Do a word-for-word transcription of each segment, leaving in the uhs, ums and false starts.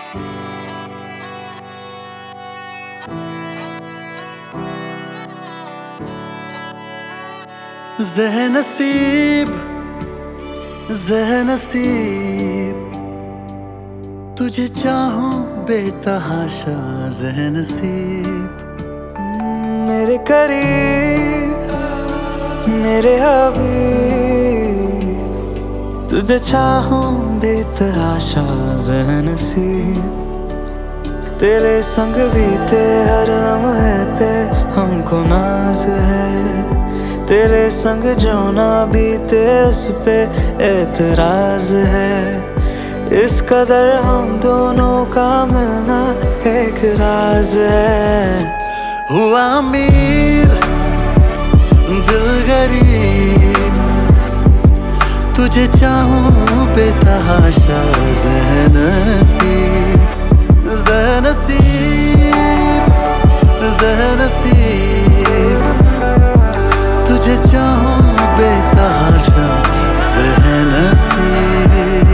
ज़े नसीब ज़े नसीब, तुझे चाहूं बेतहाशा ज़े नसीब। मेरे करीब मेरे हबीब, तुझे चाहूं बेतहाशा ज़े नसीब। तेरे संग बीते हर लम्हे पे हमको नाज है, तेरे संग जो ना बीते उस पे एतराज है। इस कदर हम दोनों का मिलना एक राज है। हुआ अमीर दिल गरीब, तुझे चाहूं बेतहाशा ज़े नसीब। ज़े नसीब ज़े नसीब, तुझे चाहूं बेतहाशा ज़े नसीब।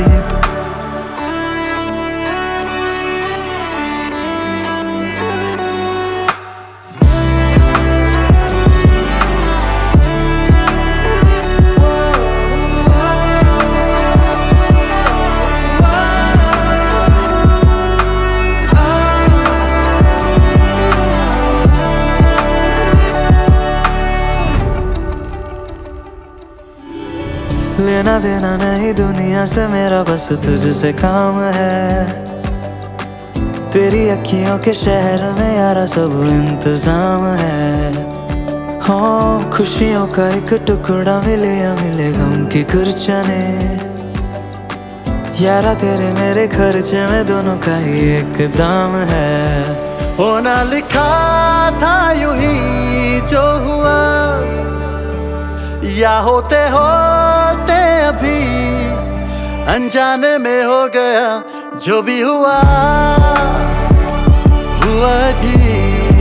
लेना देना नहीं दुनिया से मेरा, बस तुझसे काम है। तेरी अखियों के शहर में यारा सब इंतजाम है। हो खुशियों का एक टुकड़ा मिले या मिले गम की कुर्चने, यारा तेरे मेरे खर्चे में दोनों का ही एक दाम है। होना लिखा था यूं ही जो हुआ, या होते होते अभी अनजाने में हो गया। जो भी हुआ हुआ जी,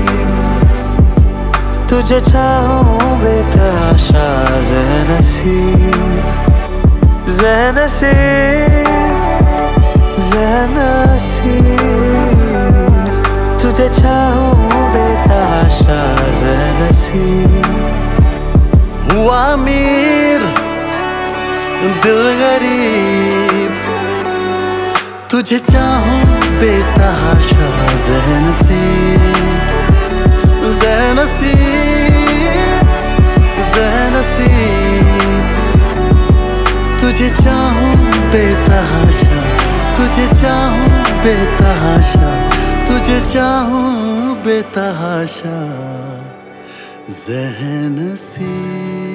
तुझे चाहूं बेतहाशा ज़े नसीब। ज़े नसीब ज़े नसीब, तुझे चाहूं बेतहाशा ज़े नसीब। हुआ अमीर दिल गरीब, तुझे चाहूं बेतहाशा ज़े नसीब। ज़े नसीब ज़े नसीब, तुझे चाहूं बेतहाशा, तुझे चाहूं बेतहाशा, तुझे चाहूं बेतहाशा ज़े नसीब।